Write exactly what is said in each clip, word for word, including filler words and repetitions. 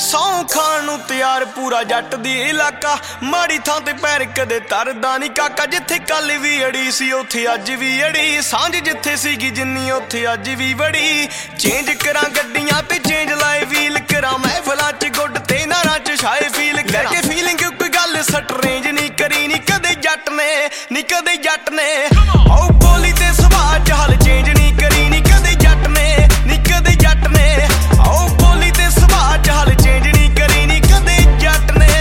ਸੌਂ ਖਾਣ ਨੂੰ ਤਿਆਰ ਪੂਰਾ ਜੱਟ ਦੀ ਇਲਾਕਾ। ਮਾੜੀ ਥਾਂ ਤੇ ਪੈਰ ਕਦੇ ਤਰਦਾ ਨੀ ਕਾਕਾ। ਜਿੱਥੇ ਕੱਲ ਵੀ ਅੜੀ ਸੀ ਉੱਥੇ ਅੱਜ ਵੀ ਅੜੀ। ਸਾਂਝ ਜਿੱਥੇ ਸੀਗੀ ਜਿੰਨੀ ਉੱਥੇ ਅੱਜ ਵੀ ਬੜੀ। ਚੇਂਜ ਕਰਾਂ ਗੱਡੀਆਂ ਤੇ ਚੇਂਜ ਲਾਏ ਵੀਲ ਕਰਾਂ। ਮਹਿਫਲਾਂ ਚ ਗੁੱਡ ਤੇ ਨਾਰਾਂ ਚ ਛਾਏ ਫੀਲ ਲੈ ਕੇ ਫੀਲਿੰਗ। ਕੋਈ ਗੱਲ ਸਟਰੇਂਜ ਨਹੀਂ ਕਰੀ ਨੀ ਕਦੇ ਜੱਟ ਨੇ ਨੀ ਕਦੇ ਜੱਟ ਨੇ। ਓ ਬੋਲੀ ਤੇ ਸੁਭਾਅ ਚ ਹਾਲ ਚੇਂਜ ਨਹੀਂ ਕਰੀ ਨੀ ਕਦੇ ਜੱਟ ਨੇ ਨੀ ਕਦੇ ਜੱਟ ਨੇ। ਓ ਬੋਲੀ ਤੇ ਸੁਭਾਅ ਚ ਹਾਲ ਚੇਂਜ ਨਹੀਂ ਕਰੀ ਨੀ ਕਦੇ ਜੱਟ ਨੇ।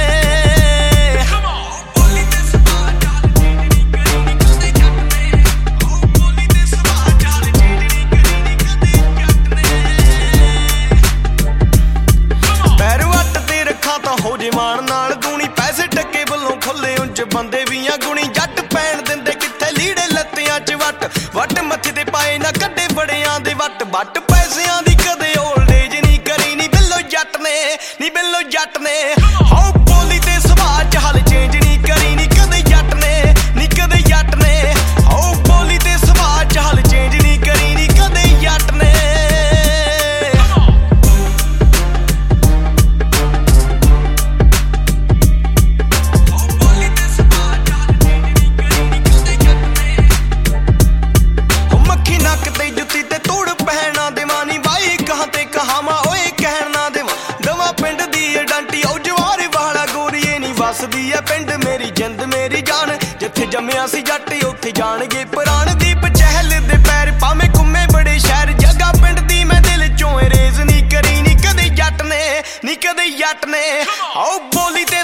ਬੋਲੀ ਤੇ ਸੁਭਾਅ ਚ ਹਾਲ ਚੇਂਜ ਨਹੀਂ ਕਰੀ ਨੀ ਕਦੇ ਜੱਟ ਨੇ। ਓ ਬੋਲੀ ਤੇ ਸੁਭਾਅ ਚ ਹਾਲ ਚੇਂਜ ਨਹੀਂ ਕਰੀ ਨੀ ਕਦੇ ਜੱਟ ਨੇ। ਪੈਰ ਵੱਟ ਤੇ ਰੱਖਾਂ ਤਾਂ ਹੋ ਜੇ ਮਾਣ ਨਾਲ ਦੂਣੀ। ਪੈਸੇ ਟੱਕੇ ਵੱਲੋਂ ਖੁੱਲੇ ਉਂਝ ਬੰਦੇ ਵੀ ਆ ਗੁਣੀ। ਜੱਟ ਪੈਣ ਦਿੰਦੇ ਕਿੱਥੇ ਲੀੜੇ ਲੱਤਿਆਂ ਚ ਵੱਟ। ਵੱਟ ਮੱਥੇ ਤੇ ਪਾਏ ਨਾ ਕੱਢੇ ਬੜਿਆਂ ਦੇ ਵੱਟ। ਵੱਟ ਪੈਸਿਆਂ ਦੀ ਕਦੇ ਓਲਡ ਏਜ ਨਹੀਂ ਕਰੀ ਨੀ ਬਿੱਲੋ ਜੱਟ ਨੇ ਨੀ ਬਿੱਲੋ ਜੱਟ ਨੇ। ਹੋ ਬੋਲੀ ਤੇ ਸੁਭਾਅ ਚ ਹਾਲ ਚੇਂਜ ਨਹੀਂ ਕਰੀ ਨੀ ਕਦੇ ਜੱਟ ਨੇ ਨੀ ਕਦੇ ਜੱਟ ਨੇ। ਹੋ ਬੋਲੀ ਤੇ ਸੁਭਾਅ ਚ ਹਾਲ ਚੇਂਜ ਨਹੀਂ ਕਰੀ ਨੀ ਕਦੇ ਜੱਟ ਨੇ। ਵਸਦੀ ਐ ਪਿੰਡ ਮੇਰੀ ਜਿੰਦ ਮੇਰੀ ਜਾਨ। ਜਿੱਥੇ ਜੰਮਿਆ ਸੀ ਜੱਟ ਉੱਥੇ ਜਾਣਗੇ ਪ੍ਰਾਣ। ਦੀਪ ਚਹਿਲ ਦੇ ਪੈਰ ਭਾਵੇਂ ਘੁੰਮੇ ਬੜੇ ਸ਼ਹਿਰ। ਜਗ੍ਹਾ ਪਿੰਡ ਦੀ ਮੈਂ ਦਿਲ ਚੋਂ ਇਰੇਜ਼ ਨਹੀਂ ਕਰੀ ਨੀ ਕਦੇ ਜੱਟ ਨੇ ਨੀ ਕਦੇ ਜੱਟ ਨੇ। ਆਓ ਬੋਲੀ ਤੇ